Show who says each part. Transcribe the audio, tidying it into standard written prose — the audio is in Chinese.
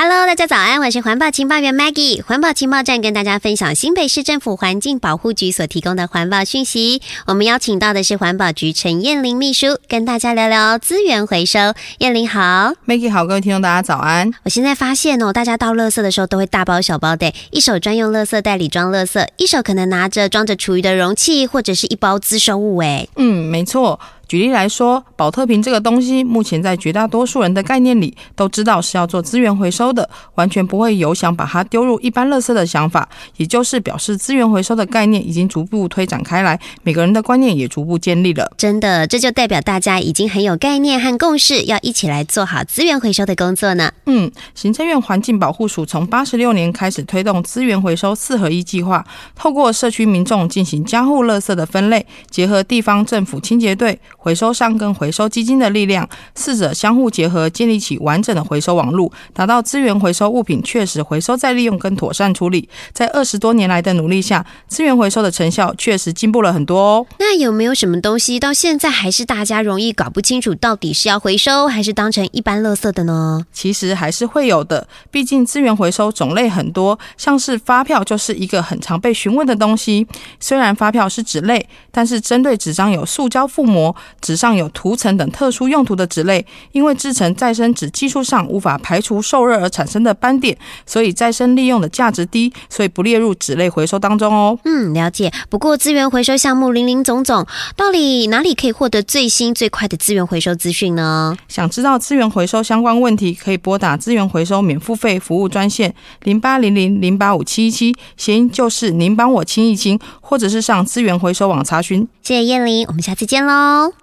Speaker 1: Hello， 大家早安，我是环保情报员 Maggie。环保情报站跟大家分享新北市政府环境保护局所提供的环保讯息。我们邀请到的是环保局陈燕玲秘书，跟大家聊聊资源回收。燕玲好。
Speaker 2: Maggie 好，各位听众大家早安。
Speaker 1: 我现在发现大家倒垃圾的时候都会大包小包的，一手专用垃圾袋里装垃圾，一手可能拿着装着厨余的容器或者是一包资收物。
Speaker 2: 没错。举例来说，保特瓶这个东西，目前在绝大多数人的概念里都知道是要做资源回收的，完全不会有想把它丢入一般垃圾的想法，也就是表示资源回收的概念已经逐步推展开来，每个人的观念也逐步建立了。
Speaker 1: 真的，这就代表大家已经很有概念和共识，要一起来做好资源回收的工作呢。
Speaker 2: 行政院环境保护署从86年开始推动资源回收4合1计划，透过社区民众进行家户垃圾的分类，结合地方政府清洁队、回收商跟回收基金的力量，四者相互结合，建立起完整的回收网路，达到资源回收物品确实回收再利用跟妥善处理。在20多年来的努力下，资源回收的成效确实进步了很多哦。
Speaker 1: 那有没有什么东西到现在还是大家容易搞不清楚到底是要回收还是当成一般垃圾的呢？
Speaker 2: 其实还是会有的，毕竟资源回收种类很多，像是发票就是一个很常被询问的东西。虽然发票是纸类，但是针对纸张有塑胶覆膜、纸上有涂层等特殊用途的纸类，因为制成再生纸技术上无法排除受热而产生的斑点，所以再生利用的价值低，所以不列入纸类回收当中哦。
Speaker 1: 了解。不过资源回收项目林林总总，到底哪里可以获得最新最快的资源回收资讯呢？
Speaker 2: 想知道资源回收相关问题，可以拨打资源回收免付费服务专线0800085717，谐音就是您帮我清一清，或者是上资源回收网查询。
Speaker 1: 谢谢燕玲，我们下次见喽。